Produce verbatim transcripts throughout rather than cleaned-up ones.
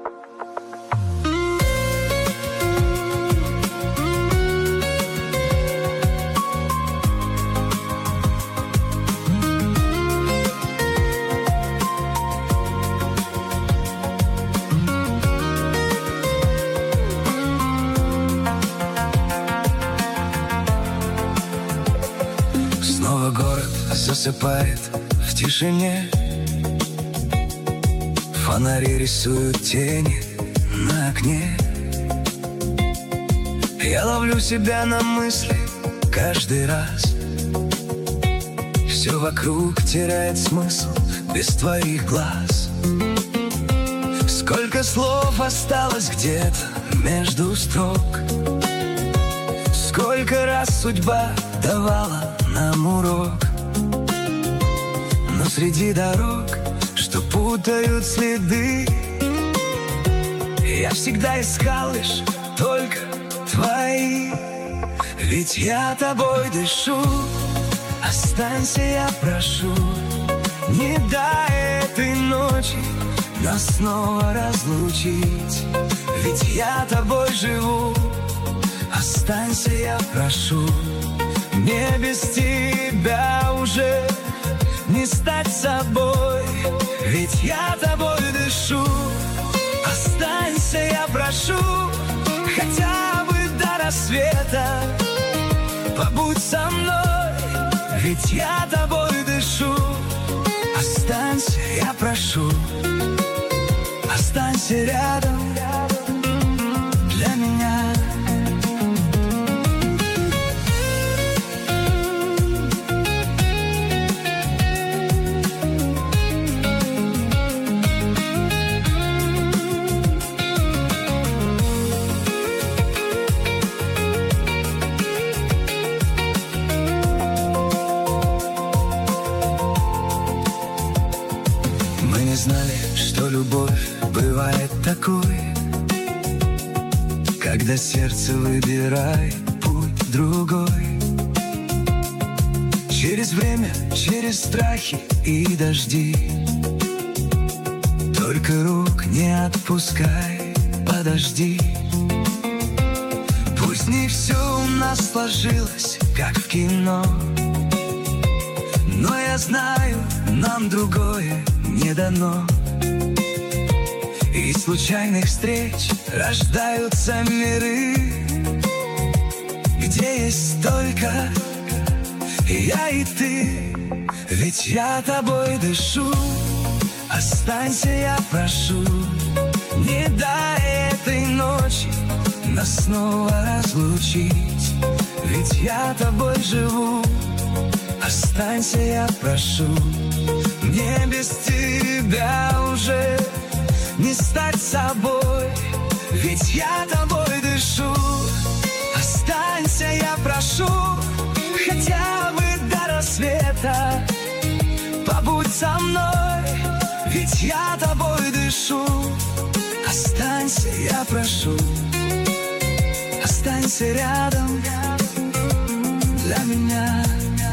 Снова город засыпает в тишине. Фонари рисуют тени на окне. Я ловлю себя на мысли каждый раз. Все вокруг теряет смысл без твоих глаз. Сколько слов осталось где-то между строк. Сколько раз судьба давала нам урок. Но среди дорог, что путают следы, я всегда искал лишь только твои. Ведь я тобой дышу, останься, я прошу. Не дай этой ночи нас снова разлучить. Ведь я тобой живу, останься, я прошу. Мне без тебя уже не стать собой. Ведь я тобой дышу, останься, я прошу. Хотя бы до рассвета побудь со мной. Ведь я тобой дышу, останься, я прошу. Останься рядом для меня. Мы знали, что любовь бывает такой, когда сердце выбирает путь другой. Через время, через страхи и дожди, только рук не отпускай, подожди. Пусть не все у нас сложилось, как в кино, но я знаю, нам другое не дано. Из случайных встреч рождаются миры, где есть только я и ты. Ведь я тобой дышу, останься, я прошу. Не дай этой ночи нас снова разлучить. Ведь я тобой живу, останься, я прошу. Мне без тебя уже не стать собой. Ведь я тобой дышу, останься, я прошу. Хотя бы до рассвета побудь со мной. Ведь я тобой дышу, останься, я прошу. Останься рядом для меня.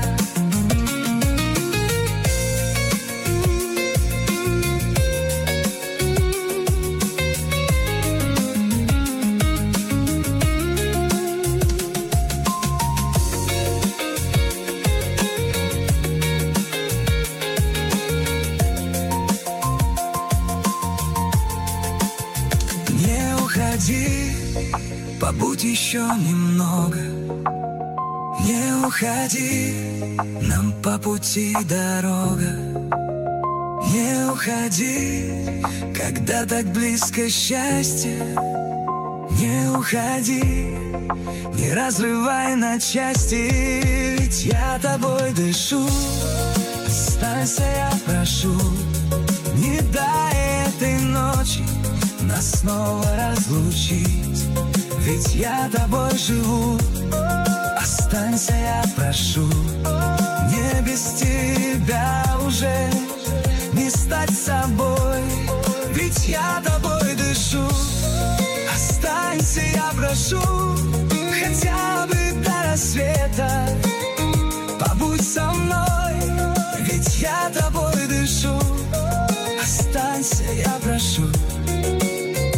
Побудь еще немного, не уходи, нам по пути дорога. Не уходи, когда так близко счастье. Не уходи, не разрывай на части. Ведь я тобой дышу, останься, я прошу. Не дай этой ночи нас снова разлучить. Ведь я тобой живу, останься, я прошу. Мне без тебя уже не стать собой. Ведь я тобой дышу, останься, я прошу. Хотя бы до рассвета побудь со мной. Ведь я тобой дышу, останься, я прошу.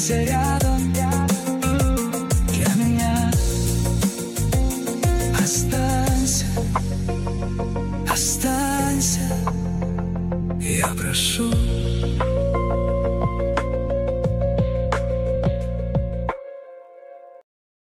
Останься рядом для меня. Останься, останься, я прошу.